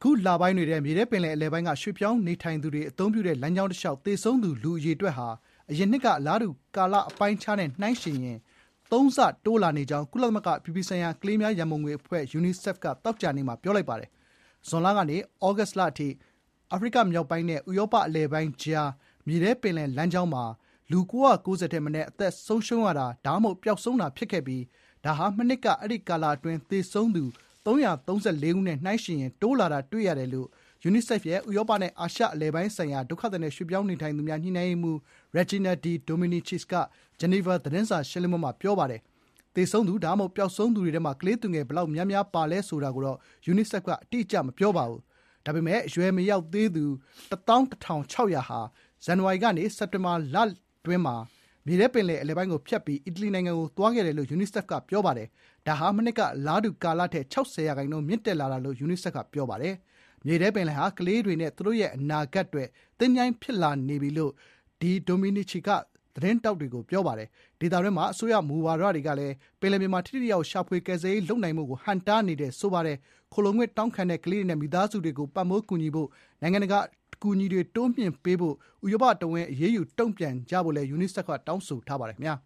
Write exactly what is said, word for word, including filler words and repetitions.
အခုလပိုင်းတွေထဲမြေထဲပင်လယ်အလယ်ပိုင်းကရွှေ့ပြောင်းနေထိုင်သူတွေအသုံးပြုတဲ့လမ်းကြောင်းတစ်လျှောက်သေဆုံးသူလူအရေအတွက်ဟာအရင်နှစ်ကအလားတူကာလအပိုင်းခြားနဲ့နှိုင်းယှဉ်ရင်သုံးဆတိုးလာနေကြောင်းကုလသမဂ္ဂအပြည်ပြည်ဆိုင်ရာကလေးများရန်ပုံငွေအဖွဲ့ UNICEF ကသောကြာနေ့မှာပြောလိုက်ပါတယ်။ဇွန်လကနေဩဂတ်စ်လအထိအာဖရိကမြောက်ပိုင်းနဲ့ဥရောပအလယ်ပိုင်းကြားမြေထဲပင်လယ်လမ်းကြောင်းမှာလူကိုးရာကိုးဆယ်ထက်မနည်းအသက်ဆုံးရှုံးရတာဒါမှမဟုတ်ပျောက်ဆုံးတာဖြစ်ခဲ့ပြီးဒါဟာမနှစ်ကအဲ့ဒီကာလအတွင်းသေဆုံးသူသုံးရာသုံးဆယ်လေးဦးနဲ့နှိုင်းယှဉ်ရင်တိုးလာတာတွေ့ရတယ်လို့ UNICEF ရဲ့ဥရောပနဲ့အာရှအလယ်ပိုင်းဆိုင်ရာဒုက္ခသည်နဲ့ရွှေ့ပြောင်းနေထိုင်သူများညှိနှိုင်းရေးမှူး Regina De Dominicis က Geneva သတင်းစာရှင်းလင်းပွဲမှာပြောပါတယ်။သေဆုံးသူဒါမှမဟုတ်ပျောက်ဆုံးသူတွေထဲမှာကလေးသူငယ်ဘယ်လောက်များများပါလဲဆိုတာကိုတော့ UNICEF ကအတိအကျမပြောပါဘူး။ဒါပေမဲ့အရွယ်မရောက်သေးသူတစ်သောင်းတစ်ထောင်ခြောက်ရာဟာဇန်နဝါရီကနေစက်တင်ဘာလတွင်းမှာမြေထဲပင်လယ်အလယ်ပိုင်းကိုဖြတ်ပြီးအီတလီနိုင်ငံကိုသွားခဲ့တယ်လို့ UNICEF ကပြောပါတယ်။ဒါဟာမနှစ်ကအလားတူကာလထက်ခြောက်ဆယ်ရာခိုင်နှုန်းမြင့်တက်လာတာလို့ UNICEF ကပြောပါတယ်။မြေထဲပင်လယ်ဟာကလေးတွေနဲ့သူတို့ရဲ့အနာဂတ်တွေသင်္ချိုင်းဖြစ်လာနေပြီလို့ဒီဒိုမီနီချီကသတင်းတောက်တွေကိုပြောပါတယ်။ဒေသတွင်းမှာအစိုးရမူဝါဒတွေကလည်းပင်လယ်ပြင်မှာထိထိရောက်ရှာဖွေကယ်ဆယ်ရေးလုပ်နိုင်မှုကိုဟန့်တားနေတယ်ဆိုပါတယ်။ခိုလုံငွေတောင်းခံတဲ့ကလေးတွေနဲ့မိသားစုတွေကိုပံ့ပိုးကူညီဖို့နိုင်ငံတကာအကူအညီတွေတိုးမြှင့်ပေးဖို့ဥရောပတဝန်းအရေးယူတုံ့ပြန်ကြဖို့လည်း UNICEF ကတောင်းဆိုထားပါတယ်ခင်ဗျာ။